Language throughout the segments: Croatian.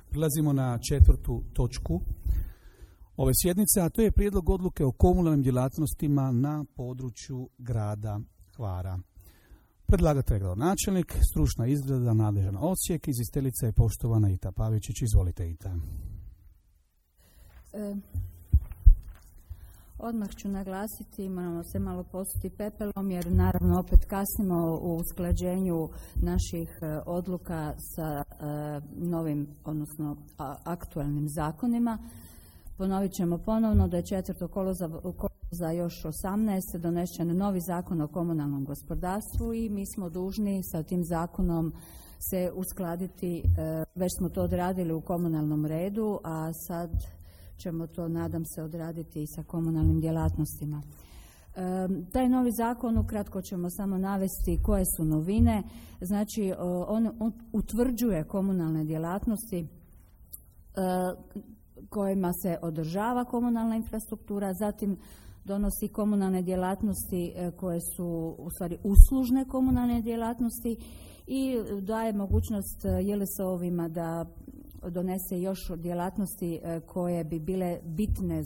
Prilazimo na 4. točku ove sjednice, a to je prijedlog odluke o komunalnim djelatnostima na području grada Hvara. Predlagatelj je gradonačelnik, stručna izrada nadležan odsjek, izvjestiteljica je poštovana Ita Pavičić. Izvolite, Ita. Odmah ću naglasiti, moramo se malo posuti pepelom jer naravno opet kasnimo u usklađenju naših odluka sa novim, odnosno aktualnim zakonima. Ponovit ćemo ponovno da je 4. kolovoza još 18. donesen novi zakon o komunalnom gospodarstvu i mi smo dužni sa tim zakonom se uskladiti. Već smo to odradili u komunalnom redu, a sad ćemo to, nadam se, odraditi i sa komunalnim djelatnostima. Taj novi zakon, ukratko ćemo samo navesti koje su novine. Znači, on utvrđuje komunalne djelatnosti kojima se održava komunalna infrastruktura, zatim donosi komunalne djelatnosti koje su u stvari uslužne komunalne djelatnosti i daje mogućnost JLS-ovima da donese još djelatnosti koje bi bile bitne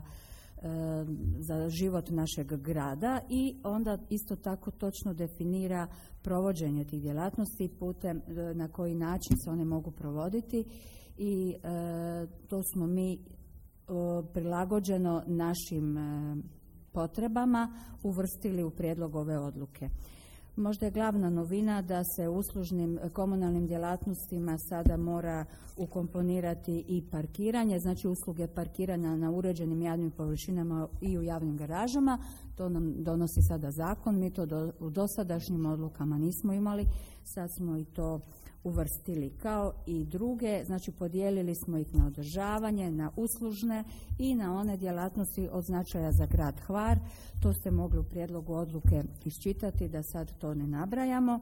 za život našeg grada i onda isto tako točno definira provođenje tih djelatnosti putem na koji način se one mogu provoditi i to smo mi prilagođeno našim potrebama uvrstili u prijedlog ove odluke. Možda je glavna novina da se uslužnim komunalnim djelatnostima sada mora ukomponirati i parkiranje, znači usluge parkiranja na uređenim javnim površinama i u javnim garažama. To nam donosi sada zakon, mi to u dosadašnjim odlukama nismo imali, sad smo i to uvrstili kao i druge, znači podijelili smo ih na održavanje, na uslužne i na one djelatnosti od značaja za grad Hvar. To ste mogli u prijedlogu odluke iščitati, da sad to ne nabrajamo.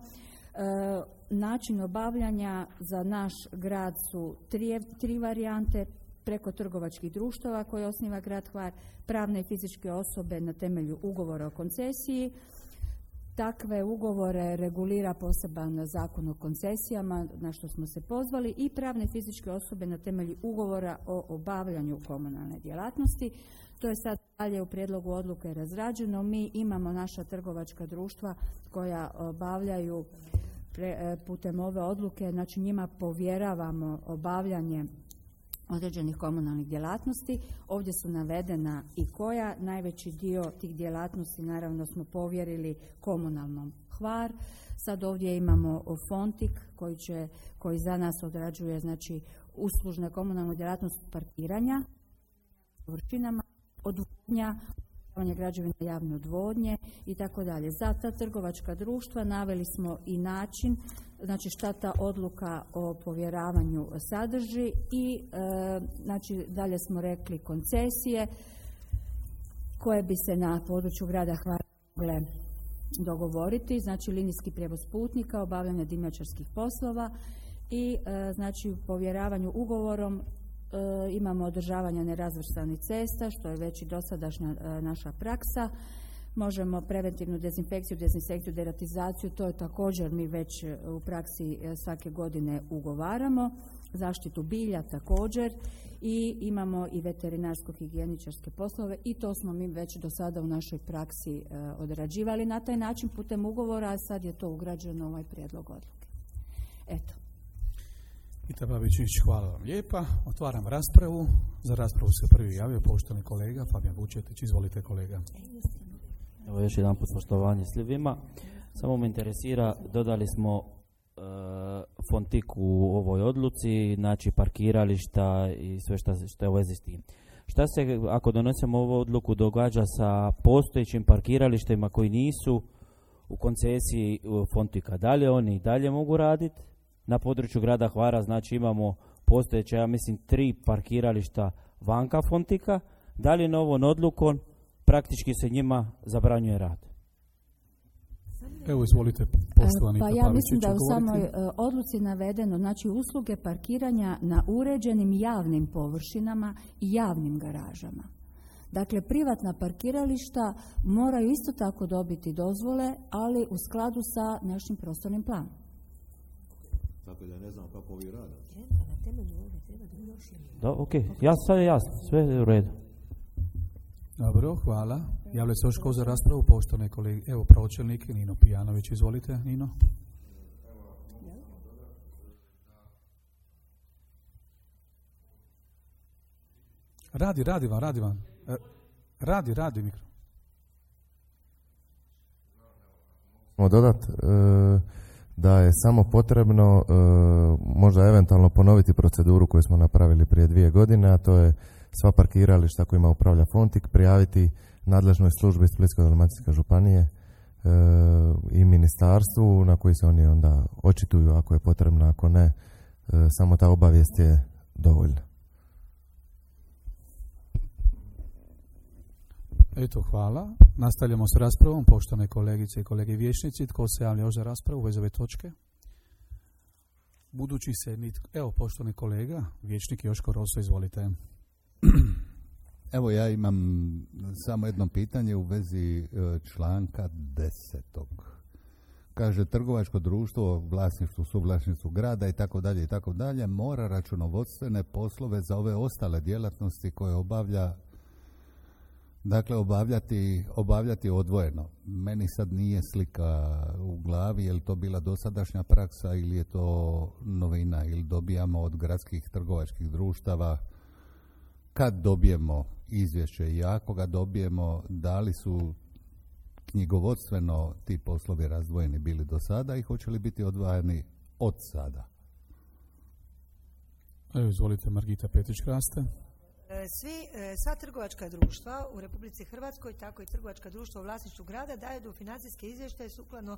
Način obavljanja za naš grad su tri varijante: preko trgovačkih društava koje osniva grad Hvar, pravne i fizičke osobe na temelju ugovora o koncesiji. Takve ugovore regulira poseban zakon o koncesijama na što smo se pozvali i pravne i fizičke osobe na temelju ugovora o obavljanju komunalne djelatnosti. To je sad dalje u prijedlogu odluke razrađeno. Mi imamo naša trgovačka društva koja obavljaju putem ove odluke, znači njima povjeravamo obavljanje određenih komunalnih djelatnosti. Ovdje su navedena i koja. Najveći dio tih djelatnosti naravno smo povjerili komunalnom Hvar. Sad ovdje imamo Fontik koji za nas odrađuje znači uslužne komunalnu djelatnost parkiranja površinama, odvodnja, građevina javne odvodnje i tako dalje. Za ta trgovačka društva naveli smo i način, znači šta ta odluka o povjeravanju sadrži i znači dalje smo rekli koncesije koje bi se na području grada Hvara mogle dogovoriti, znači linijski prijevoz putnika, obavljanje dimnjačarskih poslova i znači u povjeravanju ugovorom imamo održavanje nerazvrstanih cesta, što je već i dosadašnja naša praksa. Možemo preventivnu dezinfekciju, dezinsekciju, deratizaciju, to je također mi već u praksi svake godine ugovaramo. Zaštitu bilja također i imamo i veterinarsko-higijeničarske poslove i to smo mi već do sada u našoj praksi odrađivali na taj način putem ugovora, a sad je to ugrađeno u ovaj prijedlog odluke. Eto. Ita Pavičić, hvala vam lijepa. Otvaram raspravu. Za raspravu se prvi javio poštovani kolega Fabijan Vučetić. Izvolite, kolega. Evo još jedan put poštovanje svima. Samo me interesira, dodali smo Fontik u ovoj odluci, znači parkirališta i sve što je u vezi s tim. Šta se, ako donesemo ovu odluku, događa sa postojećim parkiralištima koji nisu u koncesiji Fontika? Da li oni dalje mogu raditi na području grada Hvara? Znači imamo postojeće, ja mislim, 3 parkirališta vanka Fontika. Da li novom odlukom praktički se njima zabranjuje rad? Evo, izvolite, poštovani Pa Ita ja Pavičić, mislim da u odgovorite. samoj odluci navedeno, znači usluge parkiranja na uređenim javnim površinama i javnim garažama. Dakle, privatna parkirališta moraju isto tako dobiti dozvole, ali u skladu sa našim prostornim planom. Tako da ne znam kako vi rade. Ok, sad je jasno, sve je u redu. Dobro, hvala. Javlja se još ko za raspravu, poštovane kolege. Evo, pročelnik Nino Pijanović, izvolite, Nino. Radi vam. Radi mikro. Dodat da je samo potrebno možda eventualno ponoviti proceduru koju smo napravili prije 2 godine, a to je sva parkirališta kojima upravlja Fontik prijaviti nadležnoj službi Splitsko-dalmatinske županije i ministarstvu, na koji se oni onda očituju ako je potrebno, ako ne, samo ta obavijest je dovoljna. Eto, hvala. Nastavljamo s raspravom, poštovane kolegice i kolege vijećnici. Tko se javlja još za raspravu u vezi ove točke? Budući se nitko... Evo, poštovani kolega, vijećnik Joško Roso, izvolite. Evo, ja imam samo jedno pitanje u vezi članka 10. Kaže, trgovačko društvo, vlasništvo, suvlasništvu grada i tako dalje, mora računovodstvene poslove za ove ostale djelatnosti koje obavlja, dakle, obavljati odvojeno. Meni sad nije slika u glavi, je li to bila dosadašnja praksa ili je to novina, ili dobijamo od gradskih trgovačkih društava. Kad dobijemo izvješće i ako ga dobijemo, da li su knjigovodstveno ti poslovi razdvojeni bili do sada i hoće li biti odvajani od sada? Evo, izvolite, Margita Petrić-Kraste. Sva trgovačka društva u Republici Hrvatskoj, tako i trgovačka društva u vlasništvu grada, daju do financijske izvještaje sukladno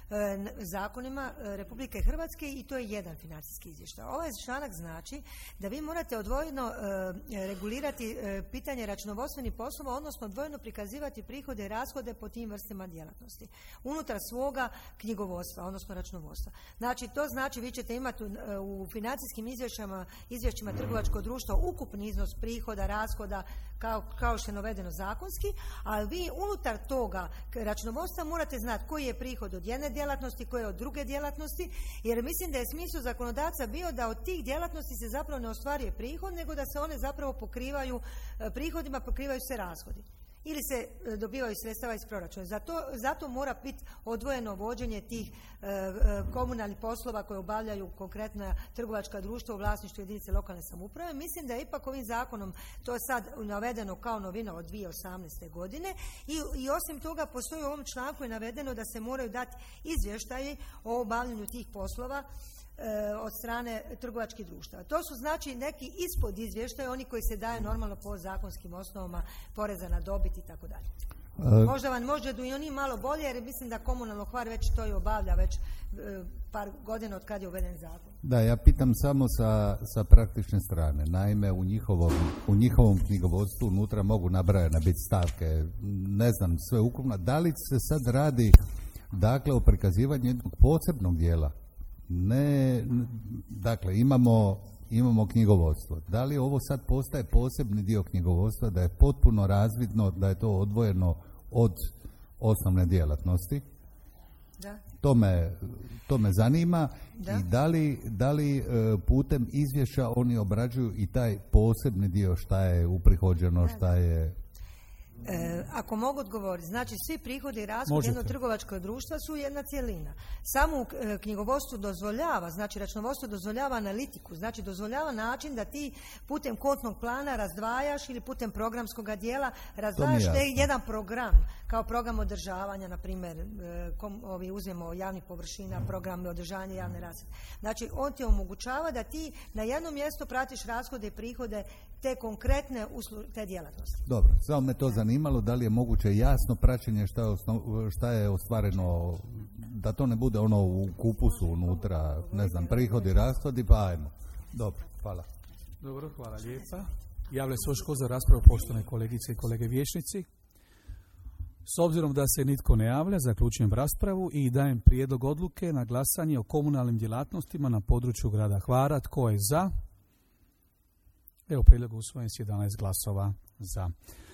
zakonima Republike Hrvatske i to je jedan financijski izvještaj. Ovaj članak znači da vi morate odvojeno regulirati pitanje računovodstvenih poslova, odnosno odvojeno prikazivati prihode i rashode po tim vrstama djelatnosti unutar svoga knjigovodstva, odnosno računovodstva. Znači, to znači vi ćete imati u financijskim izvješćima trgovačkog društva ukupni iznos prihoda, rashoda, kao što je navedeno zakonski, ali vi unutar toga računovodstva morate znati koji je prihod od jedne djelatnosti, koji je od druge djelatnosti, jer mislim da je smisao zakonodavca bio da od tih djelatnosti se zapravo ne ostvaruje prihod, nego da se one zapravo pokrivaju prihodima, pokrivaju se rashodi. Ili se dobivaju sredstava iz proračuna. Zato mora biti odvojeno vođenje tih komunalnih poslova koje obavljaju konkretna trgovačka društva u vlasništvu jedinice lokalne samouprave. Mislim da je ipak ovim zakonom to sad navedeno kao novina od 2018. godine i osim toga postoji u ovom članku je navedeno da se moraju dati izvještaji o obavljanju tih poslova od strane trgovačkih društava. To su znači neki ispod izvještaja, oni koji se daju normalno po zakonskim osnovama poreza na dobit i tako dalje. Možda vam može i oni malo bolje, jer mislim da komunalno Hvar već to i obavlja već par godina od kad je uveden zakon. Da, ja pitam samo sa praktične strane. Naime, u njihovom knjigovodstvu unutra mogu nabrajane biti stavke, ne znam, sve ukupno. Da li se sad radi, dakle, o prikazivanju jednog posebnog dijela? Ne, dakle, imamo knjigovodstvo. Da li ovo sad postaje posebni dio knjigovodstva, da je potpuno razvidno da je to odvojeno od osnovne djelatnosti? Da. To me zanima. Da. I da li putem izvješća oni obrađuju i taj posebni dio, šta je uprihođeno, šta je... Ako mogu odgovoriti, znači svi prihodi i rashodi jednog trgovačkog društva su jedna cjelina. Samo knjigovodstvo dozvoljava, znači računovodstvo dozvoljava analitiku, znači dozvoljava način da ti putem kontnog plana razdvajaš ili putem programskog dijela razdvajaš jedan program, kao program održavanja, na primjer, uzmemo javnih površina, program održavanja javne rasvjete. Znači, on ti omogućava da ti na jednom mjestu pratiš rashode i prihode te konkretne te djelatnosti. Dobro, samo me to zanimalo, da li je moguće jasno praćenje šta je ostvareno, da to ne bude ono u kupusu unutra, ne znam, prihodi, rashodi, pa ajmo. Dobro, hvala. Dobro, hvala lijepa. Javlja se još ko za raspravu, poštovane kolegice i kolege vijećnici. S obzirom da se nitko ne javlja, zaključujem raspravu i dajem prijedlog odluke na glasanje o komunalnim djelatnostima na području grada Hvara. Tko je za? Evo, prijedlog usvojen s 11 glasova za.